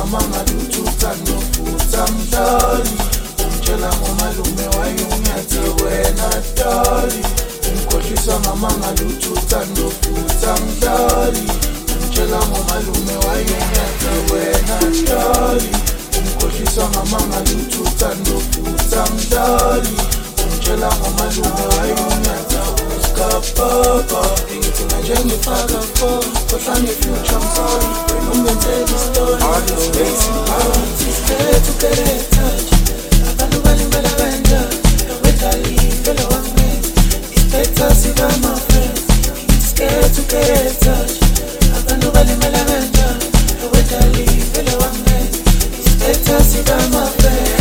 ngamanga luthutano futa mdali umtshela ngomalume wayungethe wena dali umkhohlisa ngamanga luthutano futa mdali umtshela ngomalume wayungethe wena dali umkhohlisa ngamanga luthutano futa mdali umtshela ngomalume wayungethe uskapapa ngithina njengifaka for kohlanga future I'm sorry when ungenze story space out is there to get in touch abantu balimela benda wetali vele wange it's better see by my friends it's scared to get in touch abantu balimela benda wetali vele wange it's better see by my friends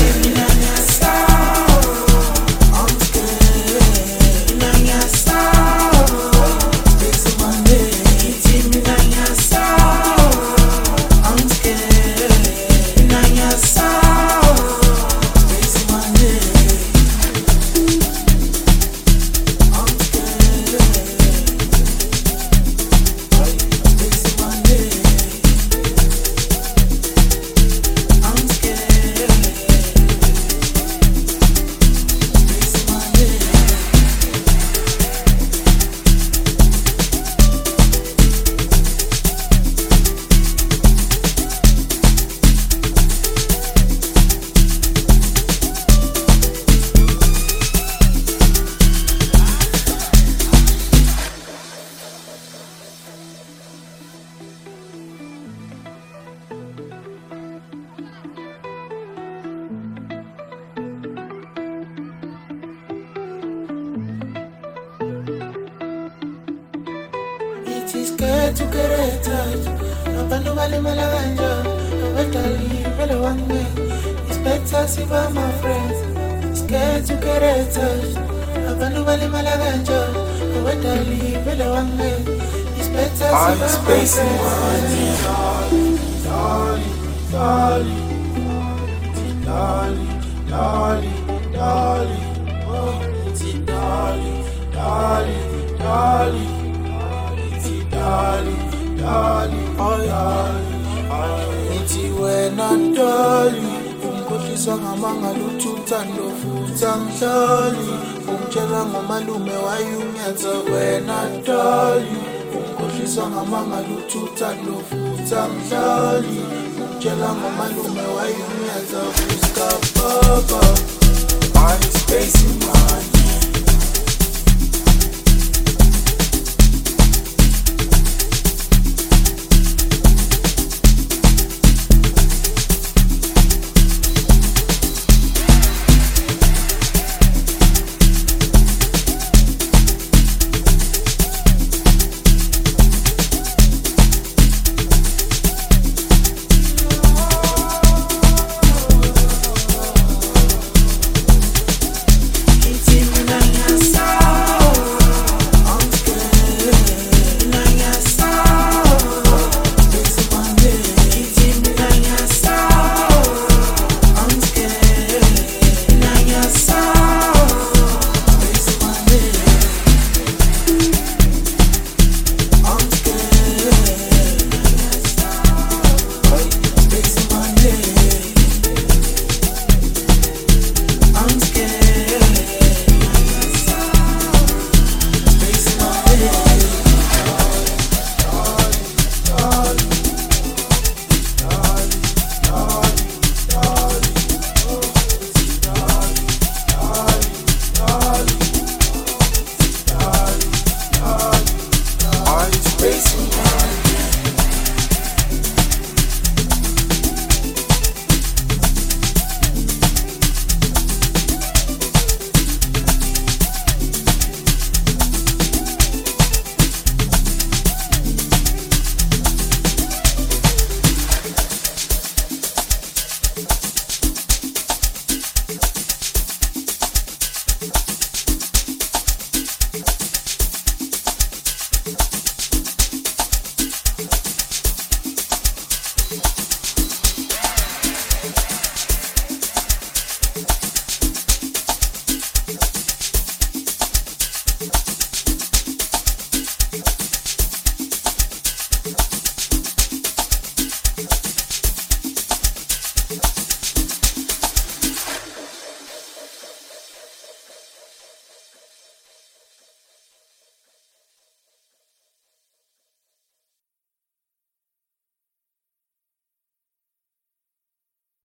Scared to get it touch. Abantu balimela banja, wetali vele wange. It's better see by my friends. Scared to get it touch. Abantu balimela banja, wetali vele wange. It's better see by my friends. Dali, dali, dali, dali, dali, oh, dali, dali, dali. Dali, dali, dali, ithi wena dali umkhohlisa ngamanga luthutano futa mdali umtshela ngomalume wayungethe wena dali umkhohlisa ngamanga luthutano futa mdali umtshela ngomalume wayungethe